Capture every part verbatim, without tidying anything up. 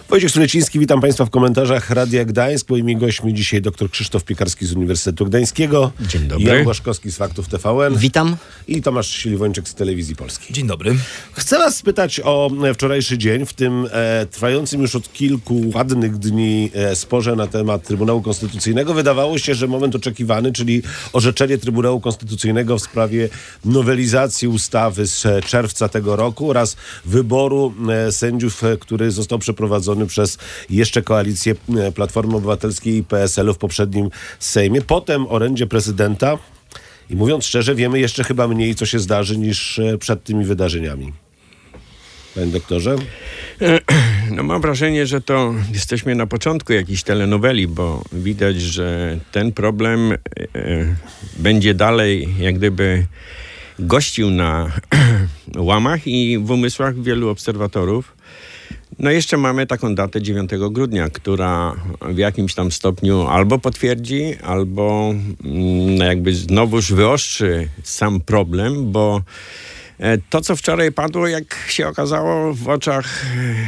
Wojciech Suleciński, witam Państwa w komentarzach Radia Gdańsk. Moimi gośćmi dzisiaj dr Krzysztof Piekarski z Uniwersytetu Gdańskiego. Dzień dobry. Jan Błaszkowski z Faktów T V N. Witam. I Tomasz Siliwończyk z Telewizji Polskiej. Dzień dobry. Chcę Was spytać o wczorajszy dzień, w tym e, trwającym już od kilku ładnych dni e, sporze na temat Trybunału Konstytucyjnego. Wydawało się, że moment oczekiwany, czyli orzeczenie Trybunału Konstytucyjnego w sprawie nowelizacji ustawy z czerwca tego roku oraz wyboru e, sędziów, e, który został przeprowadzony przez jeszcze koalicję e, Platformy Obywatelskiej i P S L u w poprzednim Sejmie. Potem orędzie prezydenta. I mówiąc szczerze, wiemy jeszcze chyba mniej, co się zdarzy, niż przed tymi wydarzeniami. Panie doktorze? No mam wrażenie, że to jesteśmy na początku jakiejś telenoweli, bo widać, że ten problem e, będzie dalej jak gdyby gościł na łamach i w umysłach wielu obserwatorów. No jeszcze mamy taką datę dziewiątego grudnia, która w jakimś tam stopniu albo potwierdzi, albo mm, jakby znowuż wyostrzy sam problem, bo to, co wczoraj padło, jak się okazało w oczach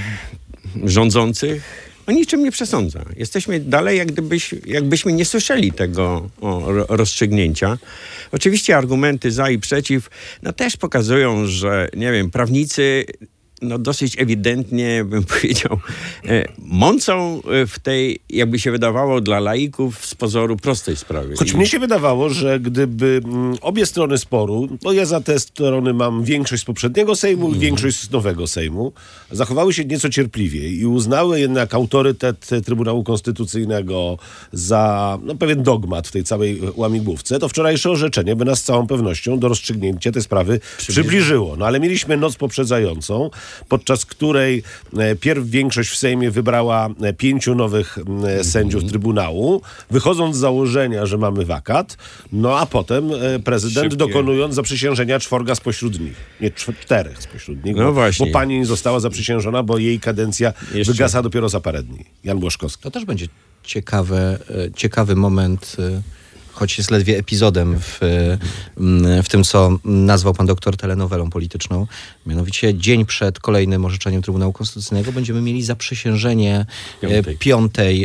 rządzących, o niczym nie przesądza. Jesteśmy dalej, jak gdybyś, jakbyśmy nie słyszeli tego o, rozstrzygnięcia. Oczywiście argumenty za i przeciw no też pokazują, że nie wiem, prawnicy no dosyć ewidentnie, bym powiedział, e, mącą w tej, jakby się wydawało dla laików, z pozoru prostej sprawy. Choć I... mnie się wydawało, że gdyby m, obie strony sporu, no ja za te strony mam większość z poprzedniego Sejmu i mm. większość z nowego Sejmu, zachowały się nieco cierpliwiej i uznały jednak autorytet Trybunału Konstytucyjnego za no, pewien dogmat w tej całej łamigłówce, to wczorajsze orzeczenie by nas z całą pewnością do rozstrzygnięcia tej sprawy przybliżyło. przybliżyło. No ale mieliśmy noc poprzedzającą, podczas której e, pierw większość w Sejmie wybrała e, pięciu nowych e, sędziów Trybunału, wychodząc z założenia, że mamy wakat, no a potem e, prezydent Szybkie. dokonując zaprzysiężenia czworga spośród nich. Nie, czterech spośród nich, no bo, właśnie. bo pani nie została zaprzysiężona, bo jej kadencja Jeszcze. wygasa dopiero za parę dni. Jan Błaszkowski. To też będzie ciekawe, ciekawy moment, choć jest ledwie epizodem w, w tym, co nazwał pan doktor telenowelą polityczną. Mianowicie dzień przed kolejnym orzeczeniem Trybunału Konstytucyjnego będziemy mieli zaprzysiężenie piątej, piątej,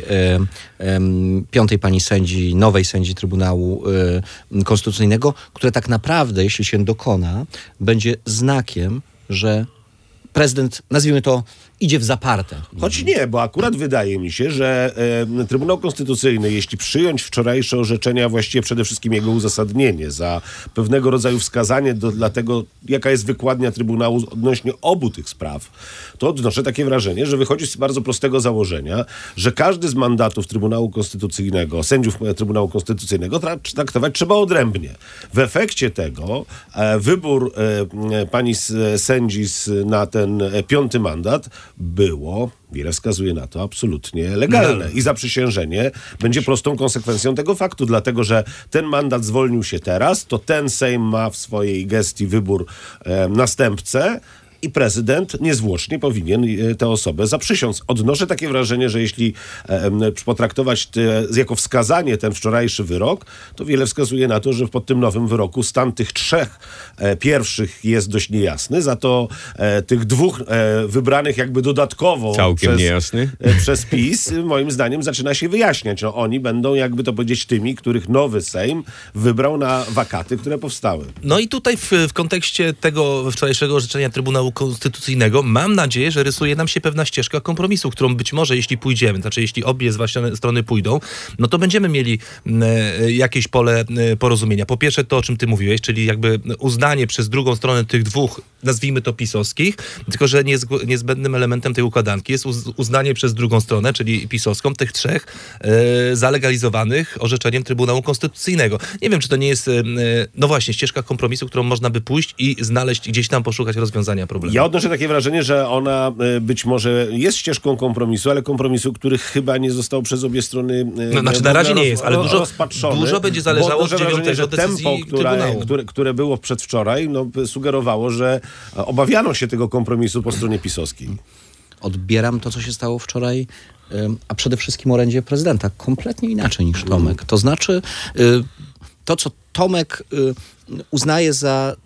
piątej pani sędzi, nowej sędzi Trybunału Konstytucyjnego, które tak naprawdę, jeśli się dokona, będzie znakiem, że prezydent, nazwijmy to, idzie w zaparte. Choć nie, bo akurat wydaje mi się, że e, Trybunał Konstytucyjny, jeśli przyjąć wczorajsze orzeczenia, właściwie przede wszystkim jego uzasadnienie za pewnego rodzaju wskazanie do, dla tego, jaka jest wykładnia Trybunału odnośnie obu tych spraw, to odnoszę takie wrażenie, że wychodzi z bardzo prostego założenia, że każdy z mandatów Trybunału Konstytucyjnego, sędziów Trybunału Konstytucyjnego tra- traktować trzeba odrębnie. W efekcie tego e, wybór e, pani s- sędzi s- na ten e, piąty mandat było, wiele wskazuje na to, absolutnie legalne. I zaprzysiężenie będzie prostą konsekwencją tego faktu, dlatego że ten mandat zwolnił się teraz, to ten Sejm ma w swojej gestii wybór e, następcę i prezydent niezwłocznie powinien tę osobę zaprzysiąc. Odnoszę takie wrażenie, że jeśli e, potraktować te, jako wskazanie ten wczorajszy wyrok, to wiele wskazuje na to, że pod tym nowym wyroku stan tych trzech e, pierwszych jest dość niejasny, za to e, tych dwóch e, wybranych jakby dodatkowo Całkiem przez, niejasny. E, przez PiS, moim zdaniem zaczyna się wyjaśniać. No, oni będą, jakby to powiedzieć, tymi, których nowy Sejm wybrał na wakaty, które powstały. No i tutaj w, w kontekście tego wczorajszego orzeczenia Trybunału Konstytucyjnego mam nadzieję, że rysuje nam się pewna ścieżka kompromisu, którą być może jeśli pójdziemy, znaczy jeśli obie strony pójdą, no to będziemy mieli e, jakieś pole e, porozumienia. Po pierwsze to, o czym ty mówiłeś, czyli jakby uznanie przez drugą stronę tych dwóch, nazwijmy to pisowskich, tylko że niezg- niezbędnym elementem tej układanki jest uz- uznanie przez drugą stronę, czyli pisowską, tych trzech e, zalegalizowanych orzeczeniem Trybunału Konstytucyjnego. Nie wiem, czy to nie jest, e, no właśnie, ścieżka kompromisu, którą można by pójść i znaleźć, gdzieś tam poszukać rozwiązania problemu. Ja odnoszę takie wrażenie, że ona y, być może jest ścieżką kompromisu, ale kompromisu, który chyba nie został przez obie strony y, no, znaczy na razie roz, nie jest, ale dużo, rozpatrzony. dużo będzie zależało od dziewiątej że decyzji tempo, które, Trybunału. które, które było przedwczoraj, no, sugerowało, że obawiano się tego kompromisu po stronie pisowskiej. Odbieram to, co się stało wczoraj, a przede wszystkim orędzie prezydenta, kompletnie inaczej niż Tomek. To znaczy, to, co Tomek uznaje za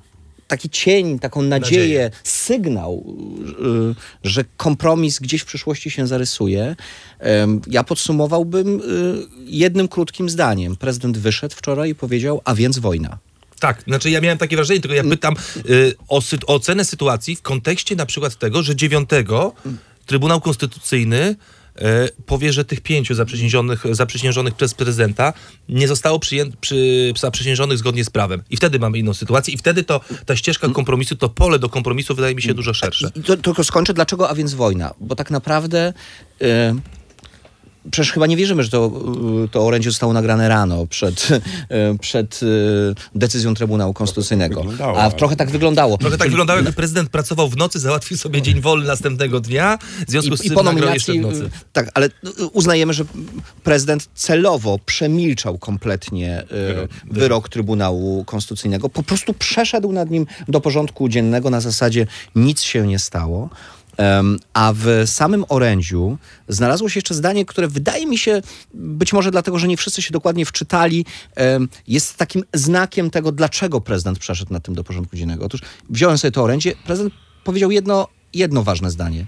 taki cień, taką nadzieję, nadzieję. sygnał, że kompromis gdzieś w przyszłości się zarysuje. Ja podsumowałbym jednym krótkim zdaniem. Prezydent wyszedł wczoraj i powiedział, a więc wojna. Tak, znaczy ja miałem takie wrażenie, tylko ja pytam y, o, sy- o ocenę sytuacji w kontekście na przykład tego, że dziewiątego Trybunał Konstytucyjny y, powie, że tych pięciu zaprzysiężonych, zaprzysiężonych przez prezydenta nie zostało przyję- przy, zaprzysiężonych zgodnie z prawem. I wtedy mamy inną sytuację i wtedy to ta ścieżka kompromisu, to pole do kompromisu wydaje mi się dużo szersze. I to, tylko skończę, dlaczego, a więc wojna? Bo tak naprawdę... Y- Przecież chyba nie wierzymy, że to, to orędzie zostało nagrane rano przed, przed decyzją Trybunału Konstytucyjnego. A trochę tak wyglądało. Trochę tak wyglądało, jakby prezydent pracował w nocy, załatwił sobie dzień wolny następnego dnia, w związku z I, tym i po nagrał jeszcze w nominacji, nocy. tak, ale uznajemy, że prezydent celowo przemilczał kompletnie wyrok, wyrok Trybunału Konstytucyjnego. Po prostu przeszedł nad nim do porządku dziennego na zasadzie nic się nie stało. Um, a w samym orędziu znalazło się jeszcze zdanie, które wydaje mi się, być może dlatego, że nie wszyscy się dokładnie wczytali, um, jest takim znakiem tego, dlaczego prezydent przeszedł nad tym do porządku dziennego. Otóż wziąłem sobie to orędzie, prezydent powiedział jedno, jedno ważne zdanie.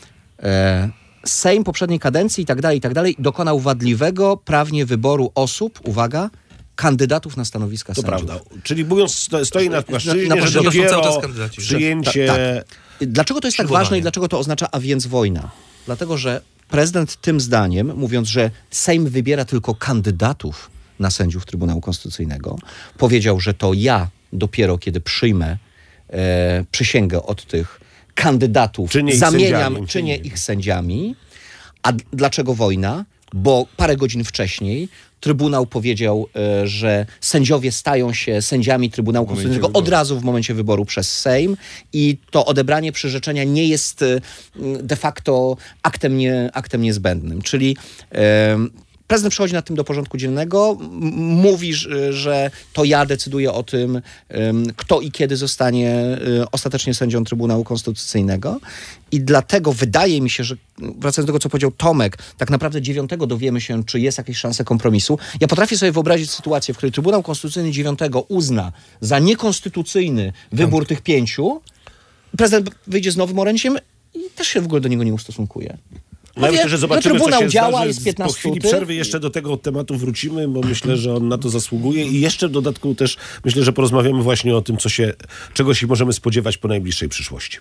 E, Sejm poprzedniej kadencji i tak dalej, i tak dalej dokonał wadliwego prawnie wyboru osób, uwaga, kandydatów na stanowiska to sędziów. To prawda. Czyli mówiąc, stoi na płaszczyźnie, na, na że dopiero przyjęcie... Tak, tak. Dlaczego to jest tak ważne i dlaczego to oznacza, a więc wojna? Dlatego, że prezydent tym zdaniem, mówiąc, że Sejm wybiera tylko kandydatów na sędziów Trybunału Konstytucyjnego, powiedział, że to ja dopiero kiedy przyjmę e, przysięgę od tych kandydatów, czynię zamieniam, sędziami, czynię ich sędziami. A d- dlaczego wojna? Bo parę godzin wcześniej Trybunał powiedział, y, że sędziowie stają się sędziami Trybunału Konstytucyjnego od razu w momencie wyboru przez Sejm i to odebranie przyrzeczenia nie jest y, de facto aktem, nie, aktem niezbędnym. Czyli y, prezydent przychodzi nad tym do porządku dziennego, m- mówi, że, że to ja decyduję o tym, y, kto i kiedy zostanie y, ostatecznie sędzią Trybunału Konstytucyjnego. I dlatego wydaje mi się, że wracając do tego, co powiedział Tomek, tak naprawdę dziewiątego dowiemy się, czy jest jakieś szanse kompromisu. Ja potrafię sobie wyobrazić sytuację, w której Trybunał Konstytucyjny dziewiątego uzna za niekonstytucyjny wybór tak. tych pięciu, prezydent wyjdzie z nowym orędziem i też się w ogóle do niego nie ustosunkuje. No ja myślę, że zobaczymy, co się działa, zdarzy. jest piętnaście Po chwili przerwy jeszcze do tego tematu wrócimy, bo myślę, że on na to zasługuje i jeszcze w dodatku też myślę, że porozmawiamy właśnie o tym, co się, czego się możemy spodziewać po najbliższej przyszłości.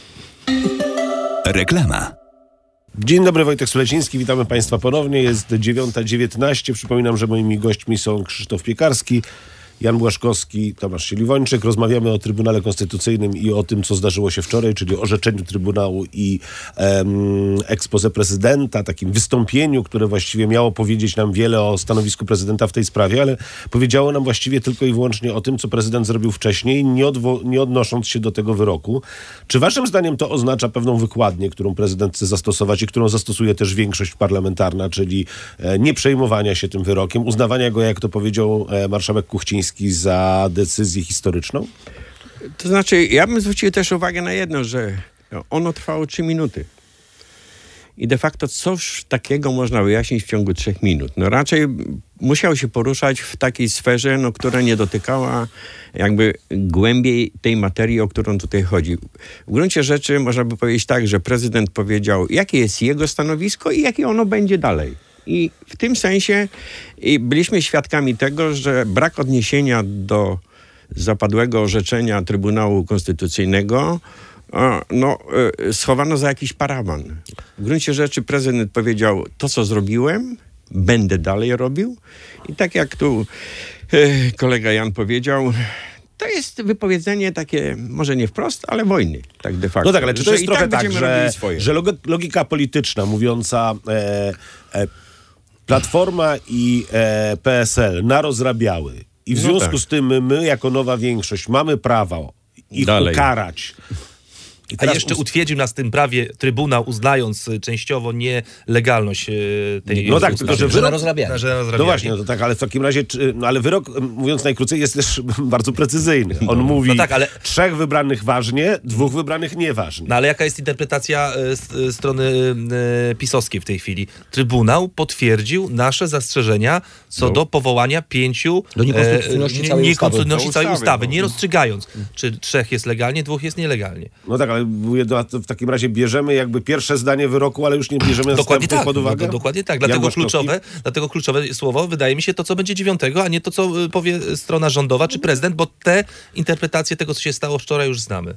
Reklama. Dzień dobry, Wojtek Suleciński, witamy Państwa ponownie. Jest dziewiąta dziewiętnaście. Przypominam, że moimi gośćmi są Krzysztof Piekarski, Jan Błaszkowski, Tomasz Siliwończyk. Rozmawiamy o Trybunale Konstytucyjnym i o tym, co zdarzyło się wczoraj, czyli orzeczeniu Trybunału i em, expose prezydenta, takim wystąpieniu, które właściwie miało powiedzieć nam wiele o stanowisku prezydenta w tej sprawie, ale powiedziało nam właściwie tylko i wyłącznie o tym, co prezydent zrobił wcześniej, nie, odwo- nie odnosząc się do tego wyroku. Czy waszym zdaniem to oznacza pewną wykładnię, którą prezydent chce zastosować i którą zastosuje też większość parlamentarna, czyli e, nie przejmowania się tym wyrokiem, uznawania go, jak to powiedział e, marszałek Kuchciński, za decyzję historyczną? To znaczy, ja bym zwrócił też uwagę na jedno, że ono trwało trzy minuty. I de facto coś takiego można wyjaśnić w ciągu trzech minut. No raczej musiał się poruszać w takiej sferze, no, która nie dotykała jakby głębiej tej materii, o którą tutaj chodzi. W gruncie rzeczy można by powiedzieć tak, że prezydent powiedział, jakie jest jego stanowisko i jakie ono będzie dalej. I w tym sensie byliśmy świadkami tego, że brak odniesienia do zapadłego orzeczenia Trybunału Konstytucyjnego no, schowano za jakiś parawan. W gruncie rzeczy prezydent powiedział, to co zrobiłem, będę dalej robił. I tak jak tu kolega Jan powiedział, to jest wypowiedzenie takie, może nie wprost, ale wojny, tak de facto. No tak, ale czy to jest trochę tak, tak że, że logika polityczna mówiąca e, e, Platforma i e, P S L narozrabiały i w związku no tak. z tym my jako nowa większość mamy prawo ich Dalej. ukarać I A teraz jeszcze ust- utwierdził nas w tym prawie Trybunał, uznając y, częściowo nielegalność y, tej No tak, ustawy. tylko że Że wyrok... na rozrabianie. Że na No rozrabianie. właśnie, no to tak, ale w takim razie, czy, no ale wyrok, mówiąc najkrócej, jest też bardzo precyzyjny. On mówi no tak, ale- trzech wybranych ważnie, dwóch wybranych nieważnie. No ale jaka jest interpretacja y, z, y, strony y, pisowskiej w tej chwili? Trybunał potwierdził nasze zastrzeżenia co No. do powołania pięciu... Do niekonstytucyjności e, całej niekonstytucyjności ustawy. całej Do ustawy, ustawy, no. nie rozstrzygając, czy trzech jest legalnie, dwóch jest nielegalnie. No tak, ale mówię, no, a to w takim razie bierzemy jakby pierwsze zdanie wyroku, ale już nie bierzemy Dokładnie następnych tak, pod uwagę? no, to, dokładnie tak. Jan Dlatego Błaszczowski? kluczowe, dlatego kluczowe słowo wydaje mi się to, co będzie dziewiątego, a nie to, co y, powie strona rządowa czy prezydent, bo te interpretacje tego, co się stało wczoraj, już znamy.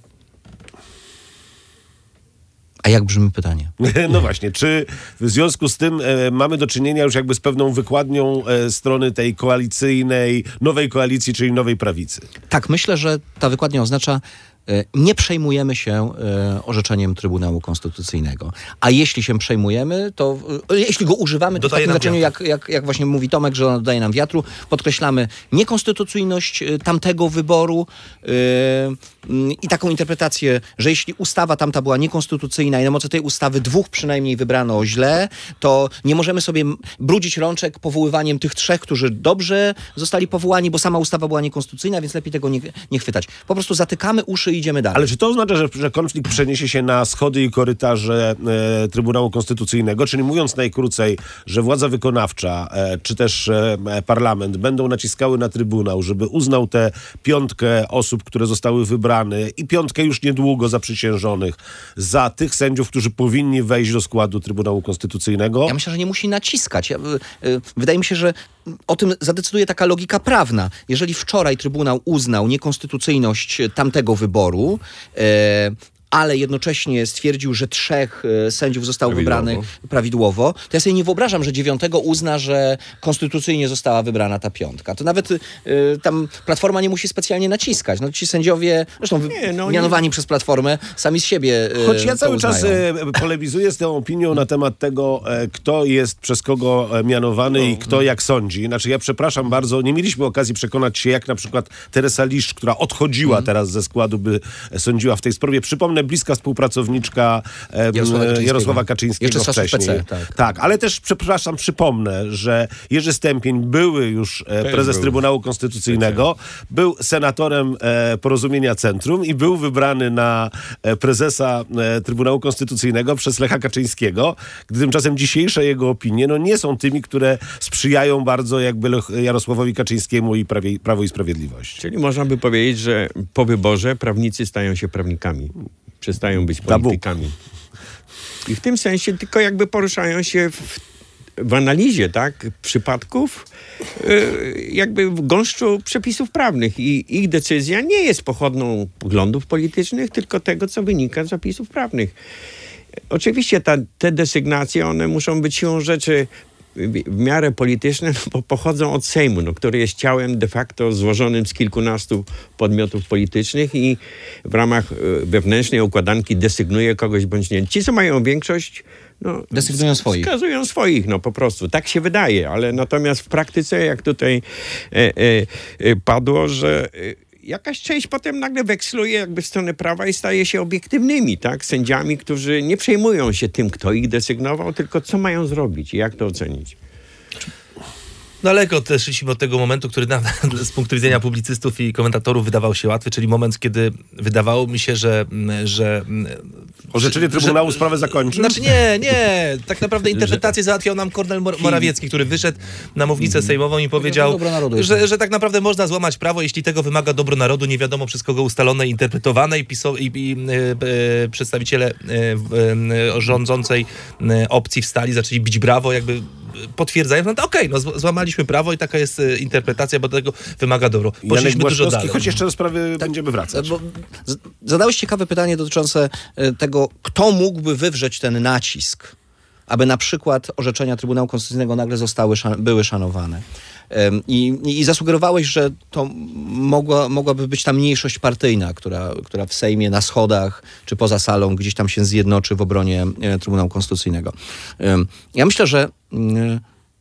A jak brzmi pytanie? No właśnie, czy w związku z tym e, mamy do czynienia już jakby z pewną wykładnią e, strony tej koalicyjnej, nowej koalicji, czyli nowej prawicy? Tak, myślę, że ta wykładnia oznacza, e, nie przejmujemy się e, orzeczeniem Trybunału Konstytucyjnego. A jeśli się przejmujemy, to e, jeśli go używamy, to w Dodaje takim nam znaczeniu, jak, wiatru. jak, jak właśnie mówi Tomek, że on dodaje nam wiatru, podkreślamy niekonstytucyjność e, tamtego wyboru e, m, i taką interpretację, że jeśli ustawa tamta była niekonstytucyjna i na mocy tej ustawy dwóch przynajmniej wybrano źle, to nie możemy sobie m- brudzić rączek powoływaniem tych trzech, którzy dobrze zostali powołani, bo sama ustawa była niekonstytucyjna, więc lepiej tego nie, nie chwytać. Po prostu zatykamy uszy i idziemy dalej. Ale czy to oznacza, że, że konflikt przeniesie się na schody i korytarze e, Trybunału Konstytucyjnego? Czyli mówiąc najkrócej, że władza wykonawcza e, czy też e, parlament będą naciskały na Trybunał, żeby uznał tę piątkę osób, które zostały wybrane i piątkę już niedługo zaprzysiężonych za tych sędziów, którzy powinni wejść do składu Trybunału Konstytucyjnego? Ja myślę, że nie musi naciskać. Ja, y, y, wydaje mi się, że o tym zadecyduje taka logika prawna. Jeżeli wczoraj Trybunał uznał niekonstytucyjność tamtego wyboru, e, ale jednocześnie stwierdził, że trzech e, sędziów zostało Prawidłowo. wybranych prawidłowo, to ja sobie nie wyobrażam, że dziewiątego uzna, że konstytucyjnie została wybrana ta piątka. To nawet e, tam Platforma nie musi specjalnie naciskać. No ci sędziowie, zresztą wy, Nie, no mianowani przez Platformę, sami z siebie e, Choć ja to cały czas uznają. e, polemizuję z tą opinią na temat tego, e, kto jest przez kogo e, mianowany i kto jak sądzi. Znaczy ja przepraszam bardzo, nie mieliśmy okazji przekonać się, jak na przykład Teresa Liszcz, która odchodziła teraz ze składu, by sądziła w tej sprawie. Przypomnę, bliska współpracowniczka e, Jarosława Kaczyńskiego. Jarosława Kaczyńskiego Jeszcze z czasów wcześniej. P C, tak. tak, ale też, przepraszam, przypomnę, że Jerzy Stępień, były już e, prezes był. Trybunału Konstytucyjnego, był senatorem e, Porozumienia Centrum i był wybrany na e, prezesa e, Trybunału Konstytucyjnego przez Lecha Kaczyńskiego, gdy tymczasem dzisiejsze jego opinie no, nie są tymi, które sprzyjają bardzo jakby Lech- Jarosławowi Kaczyńskiemu i prawie, Prawo i Sprawiedliwość. Czyli można by powiedzieć, że po wyborze prawnicy stają się prawnikami. Przestają być Tabu. politykami. I w tym sensie tylko jakby poruszają się w, w analizie, tak, przypadków, yy, jakby w gąszczu przepisów prawnych. I ich decyzja nie jest pochodną poglądów politycznych, tylko tego, co wynika z zapisów prawnych. Oczywiście ta, te desygnacje, one muszą być siłą rzeczy w miarę polityczne, no bo pochodzą od Sejmu, no, który jest ciałem de facto złożonym z kilkunastu podmiotów politycznych i w ramach y, wewnętrznej układanki desygnuje kogoś bądź nie. Ci, co mają większość, no, Desygnują swoich. wskazują swoich, no po prostu. Tak się wydaje, ale natomiast w praktyce, jak tutaj e, e, e, padło, że e, jakaś część potem nagle weksluje jakby w stronę prawa i staje się obiektywnymi, tak? Sędziami, którzy nie przejmują się tym, kto ich desygnował, tylko co mają zrobić i jak to ocenić. Daleko też szliśmy od tego momentu, który na, z punktu widzenia publicystów i komentatorów wydawał się łatwy, czyli moment, kiedy wydawało mi się, że... że Orzeczenie Trybunału sprawę zakończy? Znaczy nie, nie. Tak naprawdę interpretację załatwiał nam Kornel Mor- Morawiecki, który wyszedł na mównicę sejmową i powiedział, dobro narodu jest. że, że tak naprawdę można złamać prawo, jeśli tego wymaga dobro narodu, nie wiadomo przez kogo ustalone i interpretowane i, piso- i, i e, e, przedstawiciele e, e, rządzącej e, opcji wstali, zaczęli bić brawo, jakby potwierdzają, no to okej, okay, no z- złamaliśmy prawo i taka jest e, interpretacja, bo tego wymaga dobro. Janek Poszliśmy dużo Błaszczowski, dalej. choć jeszcze do sprawy będziemy wracać. Bo z- zadałeś ciekawe pytanie dotyczące e, tego, kto mógłby wywrzeć ten nacisk, aby na przykład orzeczenia Trybunału Konstytucyjnego nagle zostały, szan- były szanowane. Em, I, I zasugerowałeś, że to mogła, mogłaby być ta mniejszość partyjna, która, która w Sejmie, na schodach czy poza salą gdzieś tam się zjednoczy w obronie e, Trybunału Konstytucyjnego. Em, Ja myślę, że mm,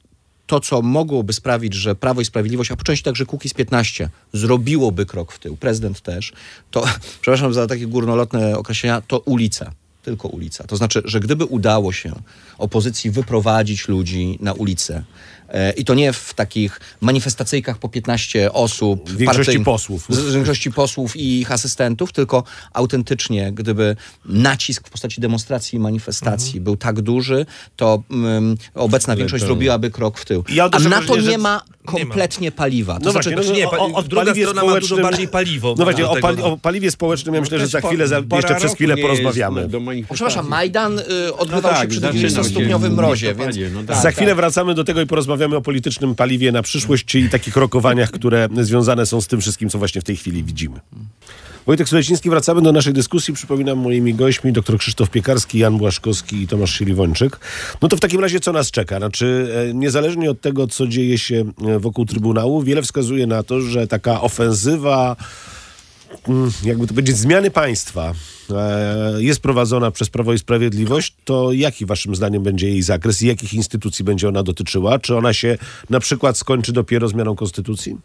to, co mogłoby sprawić, że Prawo i Sprawiedliwość, a po części także Kukiz piętnaście zrobiłoby krok w tył, prezydent też, to, przepraszam za takie górnolotne określenia, to ulica. Tylko ulica. To znaczy, że gdyby udało się opozycji wyprowadzić ludzi na ulicę, e, i to nie w takich manifestacyjkach po piętnaście osób. W większości partyjn- posłów. Z, z większości posłów i ich asystentów, tylko autentycznie, gdyby nacisk w postaci demonstracji i manifestacji mhm. był tak duży, to um, obecna Ale większość to... zrobiłaby krok w tył. Ja A na to wrażenie, nie że... ma kompletnie paliwa. To No znaczy, właśnie, no, nie, o, o, o druga paliwie strona ma dużo społecznym- bardziej paliwo. No właśnie, do o, tego, pali- no. o paliwie społecznym ja myślę, że za Też chwilę, za, po- jeszcze pora przez chwilę roku nie jest porozmawiamy. do manifestacji. przepraszam, Majdan y, odbywał No się tak, przy zaczynał dwudziestostopniowym się w mrozie, więc... listopadzie, no tak. Za chwilę wracamy do tego i porozmawiamy o politycznym paliwie na przyszłość i takich rokowaniach, które związane są z tym wszystkim, co właśnie w tej chwili widzimy. Wojtek Suleciński, wracamy do naszej dyskusji. Przypominam, moimi gośćmi dr Krzysztof Piekarski, Jan Błaszkowski i Tomasz Siliwończyk. No to w takim razie co nas czeka? Znaczy, e, niezależnie od tego, co dzieje się e, wokół Trybunału, wiele wskazuje na to, że taka ofensywa, mm, jakby to powiedzieć, zmiany państwa e, jest prowadzona przez Prawo i Sprawiedliwość. To jaki waszym zdaniem będzie jej zakres i jakich instytucji będzie ona dotyczyła? Czy ona się na przykład skończy dopiero zmianą konstytucji?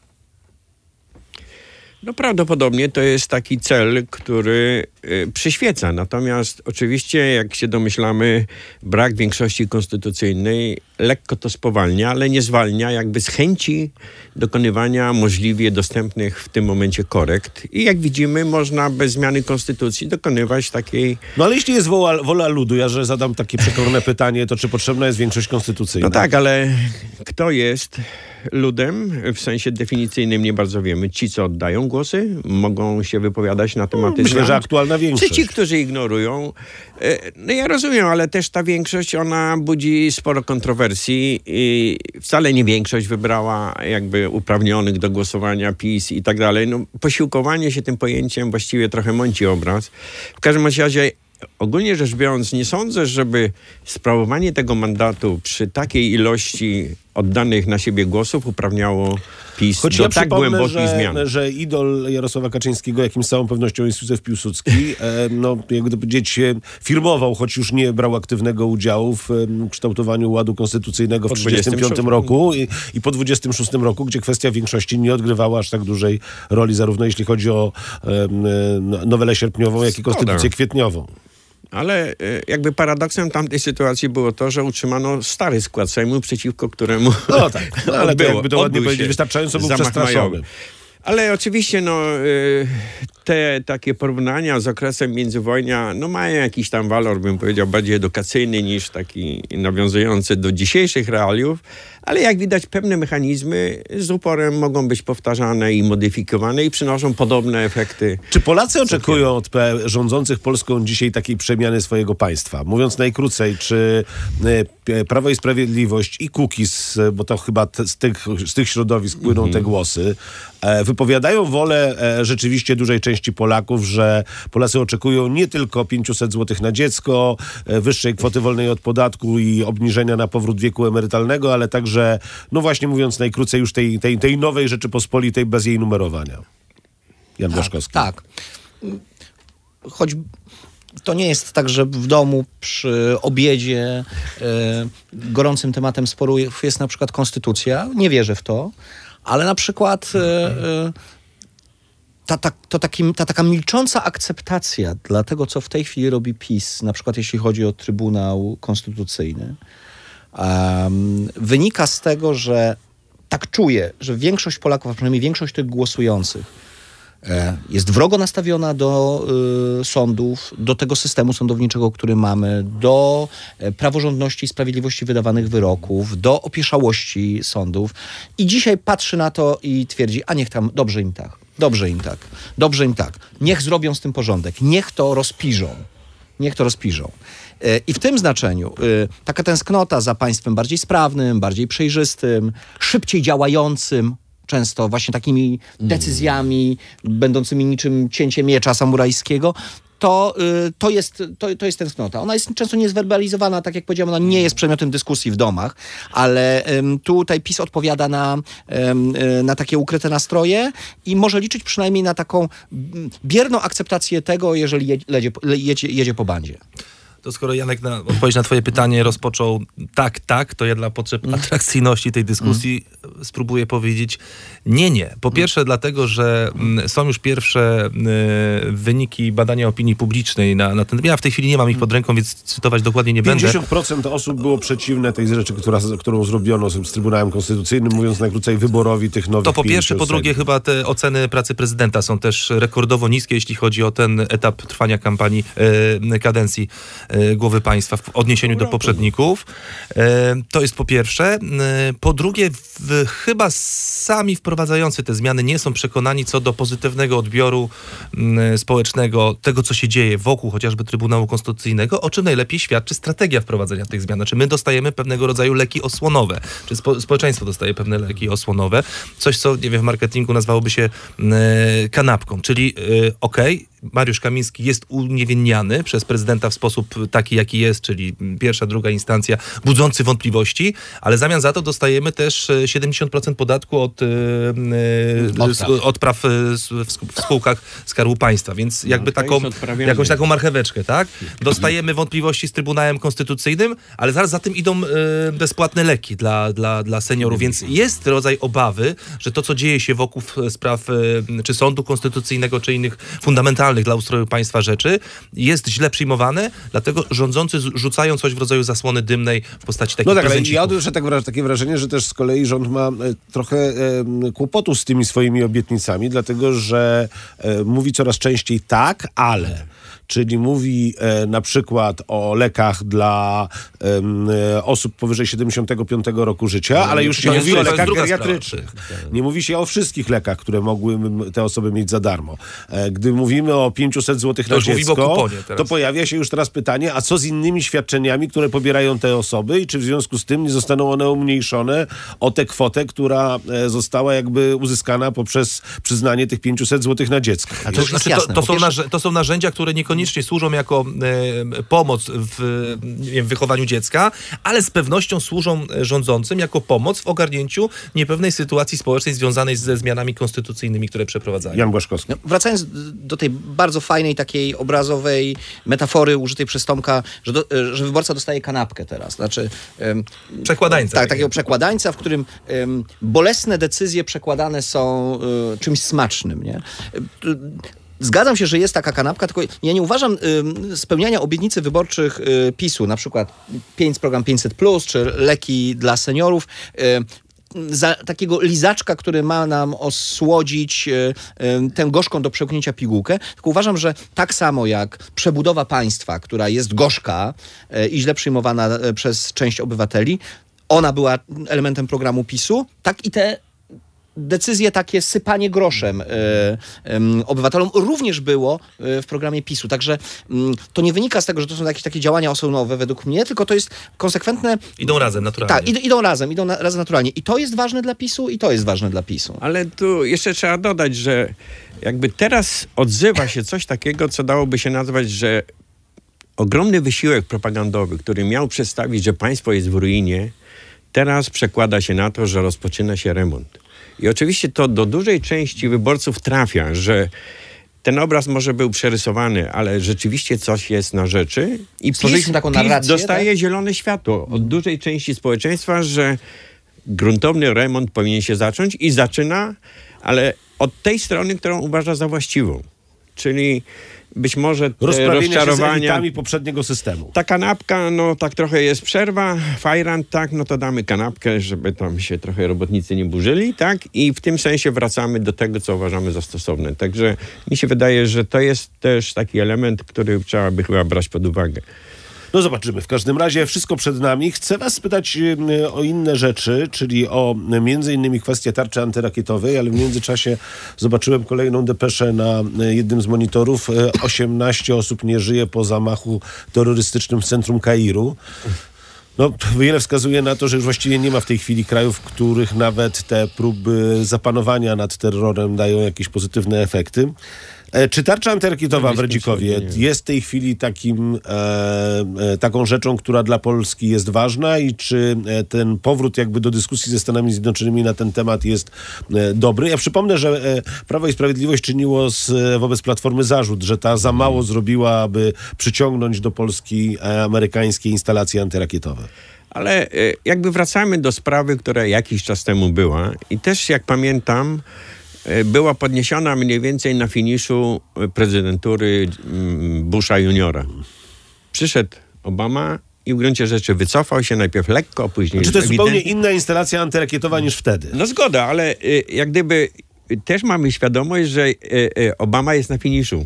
No prawdopodobnie to jest taki cel, który y, przyświeca. Natomiast oczywiście, jak się domyślamy, brak większości konstytucyjnej lekko to spowalnia, ale nie zwalnia jakby z chęci dokonywania możliwie dostępnych w tym momencie korekt. I jak widzimy, można bez zmiany konstytucji dokonywać takiej... No ale jeśli jest wola, wola ludu, ja że zadam takie przekorne pytanie, to czy potrzebna jest większość konstytucyjna? No tak, ale kto jest ludem? W sensie definicyjnym nie bardzo wiemy. Ci, co oddają głosy, mogą się wypowiadać na tematy Myślę, zmian. że aktualna Czy większość. ci, którzy ignorują? E, No ja rozumiem, ale też ta większość, ona budzi sporo kontrowersji i wcale nie większość wybrała jakby uprawnionych do głosowania PiS i tak dalej. No, posiłkowanie się tym pojęciem właściwie trochę mąci obraz. W każdym razie ogólnie rzecz biorąc, nie sądzę, żeby sprawowanie tego mandatu przy takiej ilości oddanych na siebie głosów uprawniało PiS Choć do ja tak głębokich że, zmian. że idol Jarosława Kaczyńskiego, jakim z całą pewnością jest Józef Piłsudski, e, no jakby to powiedzieć, e, firmował, choć już nie brał aktywnego udziału w e, kształtowaniu ładu konstytucyjnego w Po trzydziestym piątym dwudziestym roku i, i po dwudziestym szóstym roku, gdzie kwestia większości nie odgrywała aż tak dużej roli, zarówno jeśli chodzi o e, e, nowelę sierpniową, jak i Zgoda. konstytucję kwietniową. Ale y, jakby paradoksem tamtej sytuacji było to, że utrzymano stary skład Sejmu, przeciwko któremu No tak, no, ale to odbyło- jakby to ładnie odbył powiedzieć, się wystarczająco był zamach przestraszony. majowy. Ale oczywiście no, y, te takie porównania z okresem międzywojnia no, mają jakiś tam walor, bym powiedział, bardziej edukacyjny niż taki nawiązujący do dzisiejszych realiów. Ale jak widać, pewne mechanizmy z uporem mogą być powtarzane i modyfikowane i przynoszą podobne efekty. Czy Polacy oczekują od P- rządzących Polską dzisiaj takiej przemiany swojego państwa? Mówiąc najkrócej, czy e, Prawo i Sprawiedliwość i Kukiz, e, bo to chyba te, z, tych, z tych środowisk płyną Mhm. te głosy, e, wypowiadają wolę e, rzeczywiście dużej części Polaków, że Polacy oczekują nie tylko pięćset złotych na dziecko, e, wyższej kwoty wolnej od podatku i obniżenia na powrót wieku emerytalnego, ale także, no właśnie mówiąc najkrócej, już tej, tej, tej nowej Rzeczypospolitej bez jej numerowania. Jan Błaszkowski. Tak. Choć to nie jest tak, że w domu przy obiedzie e, gorącym tematem sporu jest na przykład konstytucja. Nie wierzę w to. Ale na przykład e, e, ta, ta, to takim, ta taka milcząca akceptacja dla tego, co w tej chwili robi PiS, na przykład jeśli chodzi o Trybunał Konstytucyjny, um, wynika z tego, że tak czuję, że większość Polaków, a przynajmniej większość tych głosujących jest wrogo nastawiona do y, sądów, do tego systemu sądowniczego, który mamy, do e, praworządności i sprawiedliwości wydawanych wyroków, do opieszałości sądów. I dzisiaj patrzy na to i twierdzi, a niech tam, dobrze im tak, dobrze im tak, dobrze im tak. Niech zrobią z tym porządek, niech to rozpiżą. Niech to rozpiżą. E, I w tym znaczeniu y, taka tęsknota za państwem bardziej sprawnym, bardziej przejrzystym, szybciej działającym, często właśnie takimi decyzjami mm. będącymi niczym cięcie miecza samurajskiego, to, y, to, jest, to, to jest tęsknota. Ona jest często niezwerbalizowana, tak jak powiedziałem, ona nie jest przedmiotem dyskusji w domach, ale ym, tutaj PiS odpowiada na, ym, y, na takie ukryte nastroje i może liczyć przynajmniej na taką bierną akceptację tego, jeżeli jedzie, jedzie, jedzie po bandzie. To skoro Janek na odpowiedź na twoje pytanie rozpoczął tak, tak, to ja dla potrzeb atrakcyjności tej dyskusji mm. spróbuję powiedzieć nie, nie. Po pierwsze dlatego, że mm, są już pierwsze y, wyniki badania opinii publicznej na, na ten... Ja w tej chwili nie mam ich pod ręką, więc cytować dokładnie nie będę. pięćdziesiąt procent osób było przeciwne tej rzeczy, która, którą zrobiono z Trybunałem Konstytucyjnym, mówiąc najkrócej wyborowi tych nowych To po pierwsze, po sędziów. drugie chyba te oceny pracy prezydenta są też rekordowo niskie, jeśli chodzi o ten etap trwania kampanii, y, kadencji y, głowy państwa w odniesieniu do poprzedników. E, to jest po pierwsze. E, po drugie, w, chyba sami wprowadzający te zmiany nie są przekonani co do pozytywnego odbioru m, społecznego, tego co się dzieje wokół chociażby Trybunału Konstytucyjnego, o czym najlepiej świadczy strategia wprowadzenia tych zmian. Znaczy my dostajemy pewnego rodzaju leki osłonowe, czy spo, społeczeństwo dostaje pewne leki osłonowe, coś co, nie wiem, w marketingu nazwałoby się e, kanapką, czyli e, okej, okay, Mariusz Kamiński jest uniewinniany przez prezydenta w sposób taki, jaki jest, czyli pierwsza, druga instancja, budzący wątpliwości, ale w zamian za to dostajemy też siedemdziesiąt procent podatku od, odpraw, odpraw w spółkach Skarbu Państwa, więc jakby no, taką, jakąś taką marcheweczkę, tak? Dostajemy wątpliwości z Trybunałem Konstytucyjnym, ale zaraz za tym idą bezpłatne leki dla, dla, dla seniorów, więc jest rodzaj obawy, że to, co dzieje się wokół spraw czy Sądu Konstytucyjnego, czy innych fundamentalnych dla ustroju państwa rzeczy, jest źle przyjmowane, dlatego rządzący rzucają coś w rodzaju zasłony dymnej w postaci takich No tak, ale prezencików. ja odnoszę tak wraż- takie wrażenie, że też z kolei rząd ma e, trochę e, kłopotu z tymi swoimi obietnicami, dlatego że e, mówi coraz częściej tak, ale... Czyli mówi e, na przykład o lekach dla e, osób powyżej siedemdziesiątego piątego roku życia, ale już się to mówi jest- o to jest lekach druga geriatrycznych. sprawa. Nie mówi się o wszystkich lekach, które mogły te osoby mieć za darmo. E, gdy mówimy o pięćset złotych To na już mówimy o dziecko, kuponie teraz. to pojawia się już teraz pytanie, a co z innymi świadczeniami, które pobierają te osoby i czy w związku z tym nie zostaną one umniejszone o tę kwotę, która e, została jakby uzyskana poprzez przyznanie tych pięćset złotych na dziecko. A to już jest Znaczy, jasne. to, to, Po są pierwsze- narze- to są narzędzia, które niekoniecznie służą jako e, pomoc w nie wiem, wychowaniu dziecka, ale z pewnością służą rządzącym jako pomoc w ogarnięciu niepewnej sytuacji społecznej związanej ze zmianami konstytucyjnymi, które przeprowadzają. Jan Błaszkowski. No, wracając do tej bardzo fajnej, takiej obrazowej metafory użytej przez Tomka, że, do, że wyborca dostaje kanapkę teraz. Znaczy, em, Przekładańca. tak, takiego przekładańca, w którym em, bolesne decyzje przekładane są e, czymś smacznym, nie? E, Zgadzam się, że jest taka kanapka, tylko ja nie uważam y, spełniania obietnicy wyborczych y, PiSu, na przykład pięć, program pięćset plus, czy leki dla seniorów, y, za takiego lizaczka, który ma nam osłodzić y, y, tę gorzką do przełknięcia pigułkę. Tylko uważam, że tak samo jak przebudowa państwa, która jest gorzka y, i źle przyjmowana y, przez część obywateli, ona była elementem programu PiSu, tak i te decyzje, takie sypanie groszem y, y, obywatelom również było y, w programie PiSu. Także y, to nie wynika z tego, że to są jakieś takie działania osłonowe według mnie, tylko to jest konsekwentne... Idą razem, naturalnie. Tak, id- idą razem, idą na, razem naturalnie. I to jest ważne dla PiSu i to jest ważne dla PiSu. Ale tu jeszcze trzeba dodać, że jakby teraz odzywa się coś takiego, co dałoby się nazwać, że ogromny wysiłek propagandowy, który miał przedstawić, że państwo jest w ruinie, teraz przekłada się na to, że rozpoczyna się remont. I oczywiście to do dużej części wyborców trafia, że ten obraz może był przerysowany, ale rzeczywiście coś jest na rzeczy. I Stworzyliśmy taką PiS narrację, dostaje tak? zielone światło od dużej części społeczeństwa, że gruntowny remont powinien się zacząć i zaczyna, ale od tej strony, którą uważa za właściwą. Czyli być może te Rozprawienia się z rozczarowania... elitami poprzedniego systemu. Ta kanapka, no tak trochę jest przerwa, fajrant, tak, no to damy kanapkę, żeby tam się trochę robotnicy nie burzyli, tak, i w tym sensie wracamy do tego, co uważamy za stosowne. Także mi się wydaje, że to jest też taki element, który trzeba by chyba brać pod uwagę. No zobaczymy. W każdym razie wszystko przed nami. Chcę was spytać y, o inne rzeczy, czyli o y, między innymi kwestię tarczy antyrakietowej, ale w międzyczasie zobaczyłem kolejną depeszę na y, jednym z monitorów. Y, osiemnaście osób nie żyje po zamachu terrorystycznym w centrum Kairu. No, wiele wskazuje na to, że już właściwie nie ma w tej chwili krajów, w których nawet te próby zapanowania nad terrorem dają jakieś pozytywne efekty. E, Czy tarcza antyrakietowa w Redzikowie Nie. jest w tej chwili takim, e, e, taką rzeczą, która dla Polski jest ważna i czy e, ten powrót jakby do dyskusji ze Stanami Zjednoczonymi na ten temat jest e, dobry? Ja przypomnę, że e, Prawo i Sprawiedliwość czyniło z, e, wobec Platformy zarzut, że ta za mało zrobiła, aby przyciągnąć do Polski e, amerykańskie instalacje antyrakietowe. Ale e, jakby wracamy do sprawy, która jakiś czas temu była i też jak pamiętam, e, była podniesiona mniej więcej na finiszu prezydentury mm, Busha juniora. Przyszedł Obama i w gruncie rzeczy wycofał się najpierw lekko, a później... Czy to jest zupełnie ewidentnie- inna instalacja antyrakietowa niż wtedy? No zgoda, ale y, jak gdyby y, też mamy świadomość, że y, y, Obama jest na finiszu.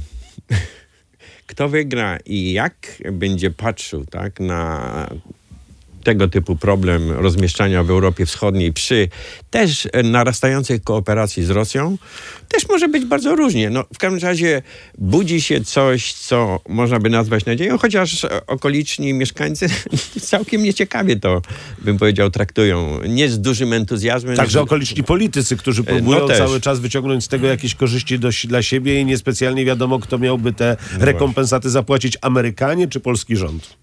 Kto wygra i jak będzie patrzył tak, na tego typu problem rozmieszczania w Europie Wschodniej przy też narastającej kooperacji z Rosją, też może być bardzo różnie. No, w każdym razie budzi się coś, co można by nazwać nadzieją, chociaż okoliczni mieszkańcy całkiem nieciekawie to, bym powiedział, traktują. Nie z dużym entuzjazmem. Także okoliczni politycy, którzy próbują no też. cały czas wyciągnąć z tego jakieś korzyści do, dla siebie i niespecjalnie wiadomo, kto miałby te rekompensaty zapłacić, Amerykanie czy polski rząd?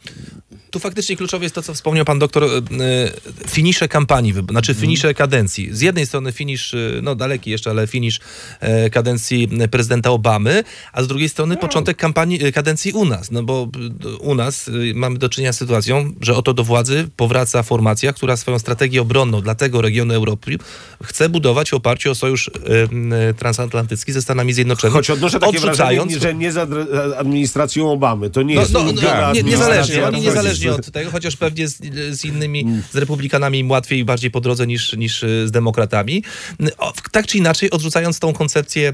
Tu faktycznie kluczowe jest to, co wspomniał pan doktor, e, finisze kampanii, wy- znaczy finisze kadencji. Z jednej strony finisz, e, no daleki jeszcze, ale finisz e, kadencji prezydenta Obamy, a z drugiej strony początek kampanii, e, kadencji u nas. No bo e, u nas e, mamy do czynienia z sytuacją, że oto do władzy powraca formacja, która swoją strategię obronną dla tego regionu Europy chce budować w oparciu o sojusz e, e, transatlantycki ze Stanami Zjednoczonymi. Choć odnoszę takie wrażenie, odrzucając- że nie za adre- administracją Obamy. To nie No, jest no, no, ulubiona nie, niezależnie, administracja. oni niezależnie od tego, chociaż pewnie z, z innymi, z republikanami im łatwiej i bardziej po drodze niż, niż z demokratami. O, tak czy inaczej, odrzucając tą koncepcję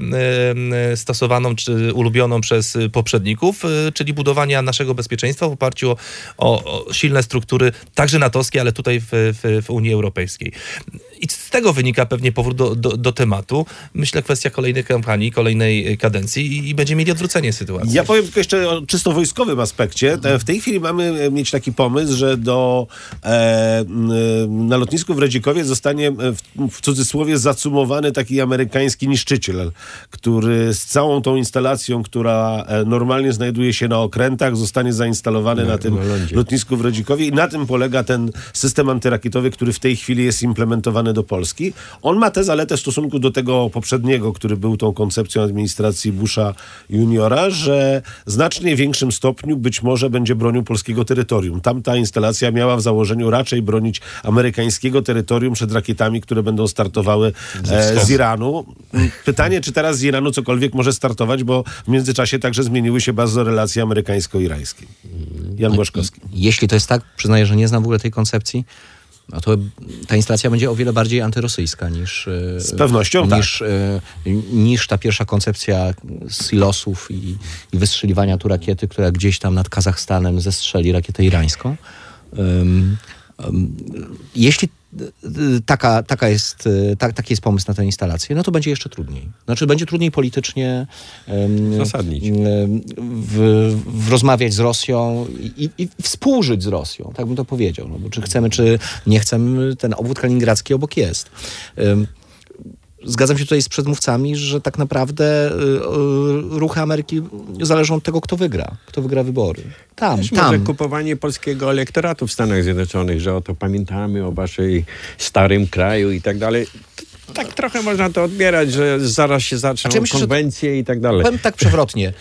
e, stosowaną czy ulubioną przez poprzedników, e, czyli budowania naszego bezpieczeństwa w oparciu o, o, o silne struktury, także natowskie, ale tutaj w, w, w Unii Europejskiej. I z tego wynika pewnie powrót do, do, do tematu. Myślę, kwestia kolejnej kampanii, kolejnej kadencji i, i będziemy mieli odwrócenie sytuacji. Ja powiem tylko jeszcze o czysto wojskowym aspekcie. Te- W tej chwili mamy mieć taki pomysł, że do, e, m, na lotnisku w Redzikowie zostanie e, w, w cudzysłowie zacumowany taki amerykański niszczyciel, który z całą tą instalacją, która e, normalnie znajduje się na okrętach, zostanie zainstalowany na, Na- tym na lądzie. lotnisku w Redzikowie i na tym polega ten system antyrakietowy, który w tej chwili jest implementowany do Polski. On ma tę zaletę w stosunku do tego poprzedniego, który był tą koncepcją administracji Busha juniora, że w znacznie większym stopniu być może będzie bronił polskiego terytorium. Tamta instalacja miała w założeniu raczej bronić amerykańskiego terytorium przed rakietami, które będą startowały e, z Iranu. Pytanie, czy teraz z Iranu cokolwiek może startować, bo w międzyczasie także zmieniły się bardzo relacje amerykańsko-irańskie. Jan Błaszkowski. Jeśli to jest tak, przyznaję, że nie znam w ogóle tej koncepcji, no to ta instalacja będzie o wiele bardziej antyrosyjska niż, e, Z pewnością niż, e, niż ta pierwsza koncepcja silosów i, i wystrzeliwania tu rakiety, która gdzieś tam nad Kazachstanem zestrzeli rakietę irańską. Um, um, jeśli taka, taka jest, tak, taki jest pomysł na tę instalację, no to będzie jeszcze trudniej. Znaczy będzie trudniej politycznie um, Zasadnić. um, w, w rozmawiać z Rosją i, i współżyć z Rosją, tak bym to powiedział. No bo czy chcemy, czy nie chcemy, ten obwód kaliningradzki obok jest. Um, Zgadzam się tutaj z przedmówcami, że tak naprawdę y, y, ruchy Ameryki zależą od tego, kto wygra. Kto wygra wybory. Tam, Też tam. może kupowanie polskiego elektoratu w Stanach Zjednoczonych, że oto pamiętamy o waszej starym kraju i tak dalej. T- Tak trochę można to odbierać, że zaraz się zaczną Znaczy, ja myślę, że to- konwencje i tak dalej. Powiem tak przewrotnie.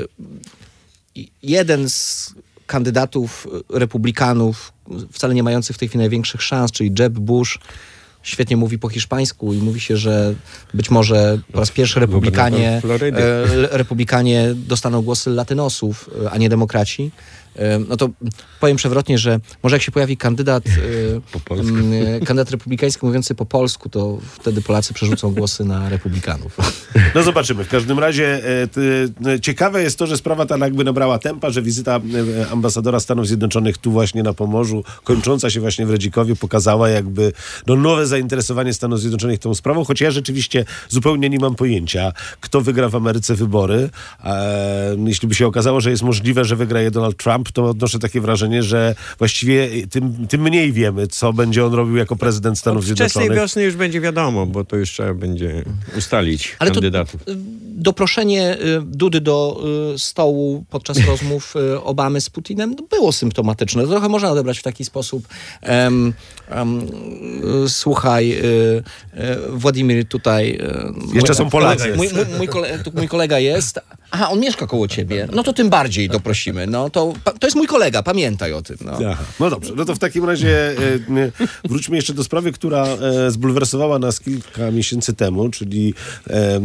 Y, jeden z kandydatów republikanów, wcale nie mających w tej chwili największych szans, czyli Jeb Bush, świetnie mówi po hiszpańsku i mówi się, że być może po raz pierwszy republikanie, Florydy. e, republikanie dostaną głosy latynosów, e, a nie demokraci. E, no to powiem przewrotnie, że może jak się pojawi kandydat, Po e, polsku. m, e, kandydat republikański mówiący po polsku, to wtedy Polacy przerzucą głosy na republikanów. No zobaczymy. W każdym razie e, ty, e, ciekawe jest to, że sprawa ta jakby nabrała tempa, że wizyta e, ambasadora Stanów Zjednoczonych tu właśnie na Pomorzu, kończąca się właśnie w Redzikowie, pokazała jakby no, nowe zainteresowanie Stanów Zjednoczonych tą sprawą, choć ja rzeczywiście zupełnie nie mam pojęcia, kto wygra w Ameryce wybory. E, jeśli by się okazało, że jest możliwe, że wygra je Donald Trump, Trump, to odnoszę takie wrażenie, że właściwie tym, tym mniej wiemy, co będzie on robił jako prezydent Stanów Od Zjednoczonych. wczesnej wiosny już będzie wiadomo, bo to już trzeba będzie ustalić Ale kandydatów. To doproszenie Dudy do stołu podczas rozmów Obamy z Putinem było symptomatyczne. To trochę można odebrać w taki sposób. Um, um, słuchaj, Władimir tutaj... Jeszcze są Polacy. Mój, mój, mój, kolega, tu mój kolega jest. Aha, on mieszka koło ciebie. No to tym bardziej doprosimy. No to, to jest mój kolega, pamiętaj o tym. No, Aha. No dobrze, no to w takim razie e, wróćmy jeszcze do sprawy, która e, zbulwersowała nas kilka miesięcy temu, czyli e, e,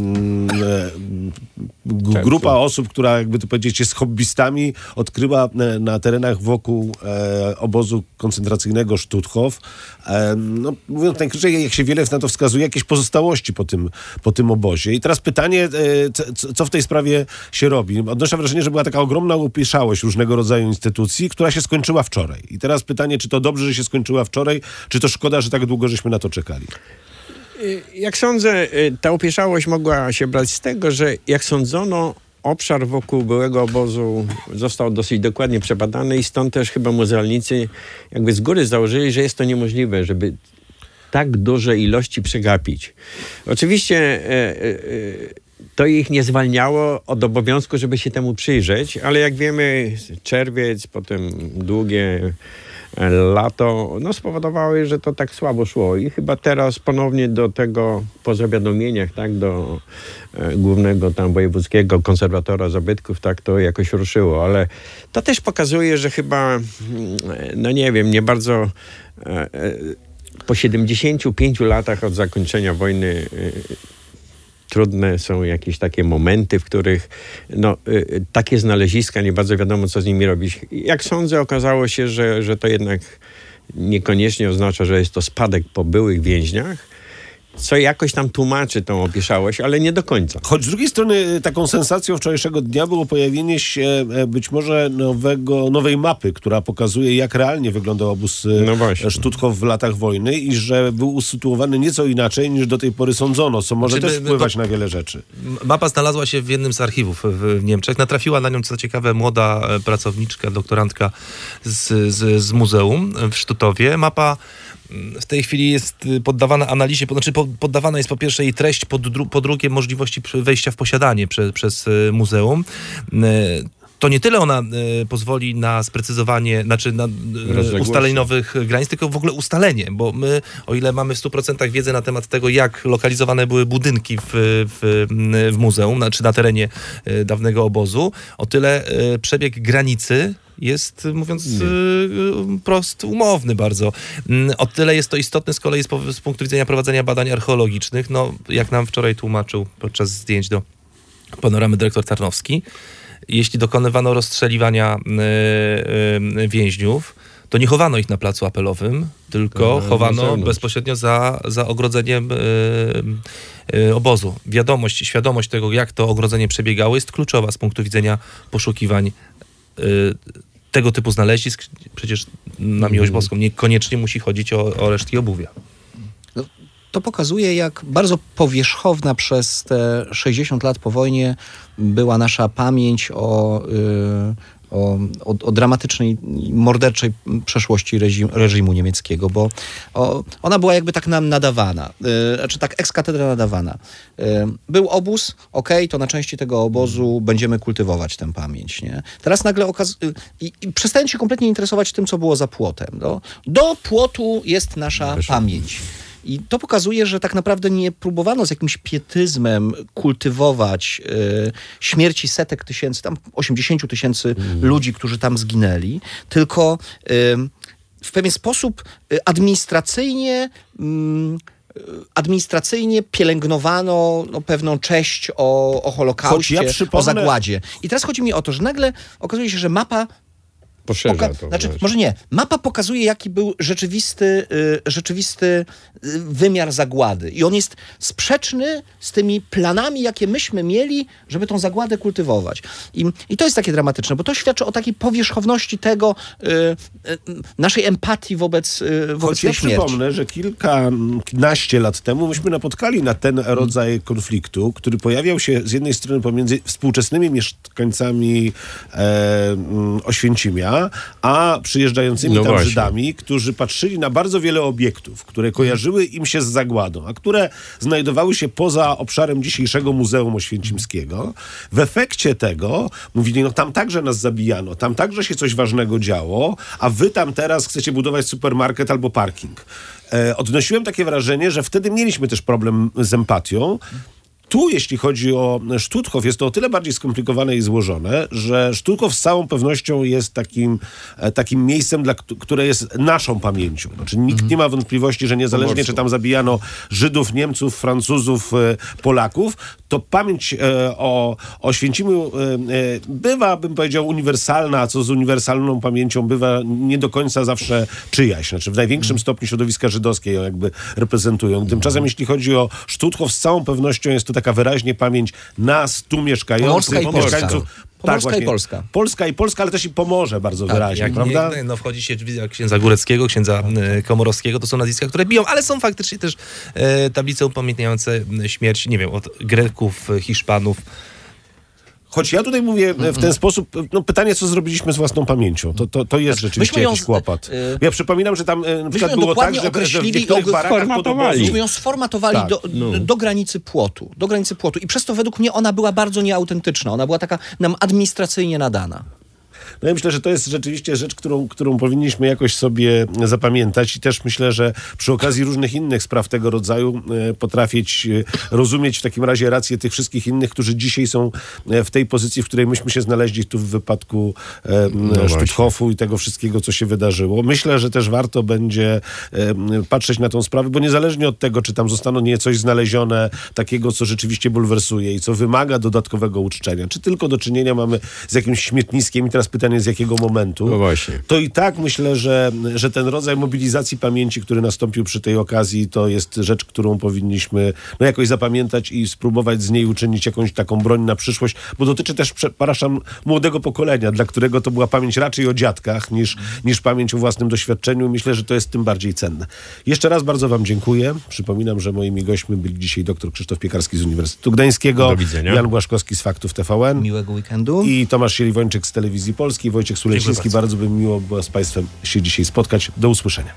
g- grupa osób, która, jakby to powiedzieć, jest hobbystami, odkryła e, na terenach wokół e, obozu koncentracyjnego Stutthof, e, no, mówiąc najkrócej, jak się wiele na to wskazuje, jakieś pozostałości po tym, po tym obozie. I teraz pytanie, e, co, co w tej sprawie się robi? Odnoszę wrażenie, że była taka ogromna upieszałość różnego rodzaju instytucji, która się skończyła wczoraj. I teraz pytanie, czy to dobrze, że się skończyła wczoraj, czy to szkoda, że tak długo żeśmy na to czekali? Jak sądzę, ta opieszałość mogła się brać z tego, że jak sądzono, obszar wokół byłego obozu został dosyć dokładnie przebadany i stąd też chyba muzealnicy jakby z góry założyli, że jest to niemożliwe, żeby tak duże ilości przegapić. Oczywiście e, e, to ich nie zwalniało od obowiązku, żeby się temu przyjrzeć, ale jak wiemy, czerwiec, potem długie lato, no spowodowały, że to tak słabo szło i chyba teraz ponownie do tego po zawiadomieniach, tak, do e, głównego tam wojewódzkiego konserwatora zabytków, tak to jakoś ruszyło, ale to też pokazuje, że chyba, no nie wiem, nie bardzo e, e, po siedemdziesięciu pięciu latach od zakończenia wojny e, trudne są jakieś takie momenty, w których no, y, takie znaleziska, nie bardzo wiadomo, co z nimi robić. Jak sądzę, okazało się, że, że to jednak niekoniecznie oznacza, że jest to spadek po byłych więźniach, co jakoś tam tłumaczy tą opieszałość, ale nie do końca. Choć z drugiej strony taką sensacją wczorajszego dnia było pojawienie się być może nowego, nowej mapy, która pokazuje, jak realnie wyglądał obóz no Stutthof w latach wojny i że był usytuowany nieco inaczej, niż do tej pory sądzono, co może znaczy, też wpływać to, na wiele rzeczy. Mapa znalazła się w jednym z archiwów w, w Niemczech. Natrafiła na nią, co ciekawe, młoda pracowniczka, doktorantka z, z, z muzeum w Stutthowie. Mapa w tej chwili jest poddawana analizie, znaczy poddawana jest po pierwsze jej treść, po, dru, po drugie możliwości wejścia w posiadanie prze, przez muzeum. To nie tyle ona y, pozwoli na sprecyzowanie, znaczy na y, ustalenie nowych granic, tylko w ogóle ustalenie, bo my, o ile mamy w stu procentach wiedzę na temat tego, jak lokalizowane były budynki w, w, w muzeum, znaczy na terenie y, dawnego obozu, o tyle y, przebieg granicy jest, mówiąc y, prost, umowny bardzo. Y, o tyle jest to istotne z kolei z, z punktu widzenia prowadzenia badań archeologicznych, no jak nam wczoraj tłumaczył podczas zdjęć do Panoramy dyrektor Tarnowski, jeśli dokonywano rozstrzeliwania y, y, więźniów, to nie chowano ich na placu apelowym, tylko no, chowano bezpośrednio za, za ogrodzeniem y, y, obozu. Wiadomość, świadomość tego, jak to ogrodzenie przebiegało, jest kluczowa z punktu widzenia poszukiwań y, tego typu znalezisk. Przecież na miłość boską niekoniecznie musi chodzić o, o resztki obuwia. To pokazuje, jak bardzo powierzchowna przez te sześćdziesiąt lat po wojnie była nasza pamięć o, yy, o, o, o dramatycznej, morderczej przeszłości reżim, reżimu niemieckiego, bo o, ona była jakby tak nam nadawana, yy, znaczy tak ex cathedra nadawana. Yy, był obóz, okej, okay, to na części tego obozu będziemy kultywować tę pamięć, nie? Teraz nagle okaz... Yy, i, i przestają się kompletnie interesować tym, co było za płotem. Do, do płotu jest nasza Wiesz. pamięć. I to pokazuje, że tak naprawdę nie próbowano z jakimś pietyzmem kultywować y, śmierci setek tysięcy, tam osiemdziesięciu tysięcy mm. ludzi, którzy tam zginęli, tylko y, w pewien sposób y, administracyjnie y, administracyjnie pielęgnowano no, pewną cześć o, o Holokauście, ja przypomnę... o zagładzie. I teraz chodzi mi o to, że nagle okazuje się, że mapa Poszerza Poka- to. Znaczy, może nie. Mapa pokazuje, jaki był rzeczywisty, y, rzeczywisty y, wymiar zagłady. I on jest sprzeczny z tymi planami, jakie myśmy mieli, żeby tą zagładę kultywować. I, i to jest takie dramatyczne, bo to świadczy o takiej powierzchowności tego, y, y, naszej empatii wobec, y, wobec Choć tej ja śmierci. przypomnę, że kilkanaście lat temu myśmy napotkali na ten rodzaj konfliktu, który pojawiał się z jednej strony pomiędzy współczesnymi mieszkańcami e, Oświęcimia, Wiednia, a przyjeżdżającymi No tam właśnie. Żydami, którzy patrzyli na bardzo wiele obiektów, które kojarzyły im się z zagładą, a które znajdowały się poza obszarem dzisiejszego Muzeum Oświęcimskiego. W efekcie tego mówili, no tam także nas zabijano, tam także się coś ważnego działo, a wy tam teraz chcecie budować supermarket albo parking. E, odnosiłem takie wrażenie, że wtedy mieliśmy też problem z empatią. Tu, jeśli chodzi o Stutthof, jest to o tyle bardziej skomplikowane i złożone, że Stutthof z całą pewnością jest takim, e, takim miejscem, dla, które jest naszą pamięcią. Znaczy, nikt Mhm. nie ma wątpliwości, że niezależnie, czy tam zabijano Żydów, Niemców, Francuzów, e, Polaków, to pamięć e, o Oświęcimiu e, e, bywa, bym powiedział, uniwersalna, a co z uniwersalną pamięcią bywa nie do końca zawsze czyjaś. Znaczy, w największym stopniu środowiska żydowskie ją jakby reprezentują. Tymczasem, jeśli chodzi o Stutthof, z całą pewnością jest to taka wyraźnie pamięć nas tu mieszkających, Pomorska i mieszkańców. Polska. Pomorska właśnie. i Polska. Polska i Polska, ale też i Pomorze bardzo wyraźnie, Jak prawda? nie, no wchodzi się drzwi księdza Góreckiego, księdza e, Komorowskiego, to są nazwiska, które biją, ale są faktycznie też e, tablice upamiętniające śmierć, nie wiem, od Greków, Hiszpanów. Choć ja tutaj mówię w ten sposób, no pytanie, co zrobiliśmy z własną pamięcią. To, to, to jest rzeczywiście myśmy ją jakiś z- kłopot. y- Ja przypominam, że tam e, na przykład ją było tak, dokładnie że, że w określili niektórych i barakach sformatowali. Myśmy ją sformatowali Tak, do, do granicy płotu. Do granicy płotu. I przez to według mnie ona była bardzo nieautentyczna. Ona była taka nam administracyjnie nadana. No ja myślę, że to jest rzeczywiście rzecz, którą, którą powinniśmy jakoś sobie zapamiętać i też myślę, że przy okazji różnych innych spraw tego rodzaju e, potrafić e, rozumieć w takim razie rację tych wszystkich innych, którzy dzisiaj są e, w tej pozycji, w której myśmy się znaleźli tu w wypadku e, No Stutthofu i tego wszystkiego, co się wydarzyło. Myślę, że też warto będzie e, patrzeć na tą sprawę, bo niezależnie od tego, czy tam zostaną nie coś znalezione takiego, co rzeczywiście bulwersuje i co wymaga dodatkowego uczczenia, czy tylko do czynienia mamy z jakimś śmietniskiem i teraz pytanie, z jakiego momentu, No właśnie. to i tak myślę, że, że ten rodzaj mobilizacji pamięci, który nastąpił przy tej okazji, to jest rzecz, którą powinniśmy no, jakoś zapamiętać i spróbować z niej uczynić jakąś taką broń na przyszłość, bo dotyczy też, przepraszam, młodego pokolenia, dla którego to była pamięć raczej o dziadkach niż, niż pamięć o własnym doświadczeniu. Myślę, że to jest tym bardziej cenne. Jeszcze raz bardzo wam dziękuję. Przypominam, że moimi gośćmi byli dzisiaj dr Krzysztof Piekarski z Uniwersytetu Gdańskiego, Do widzenia. Jan Błaszkowski z Faktów T V N Miłego weekendu. i Tomasz Sieliwończyk z Telewizji Polskiej. Wojciech Suleciński, bardzo by mi miło było z Państwem się dzisiaj spotkać. Do usłyszenia.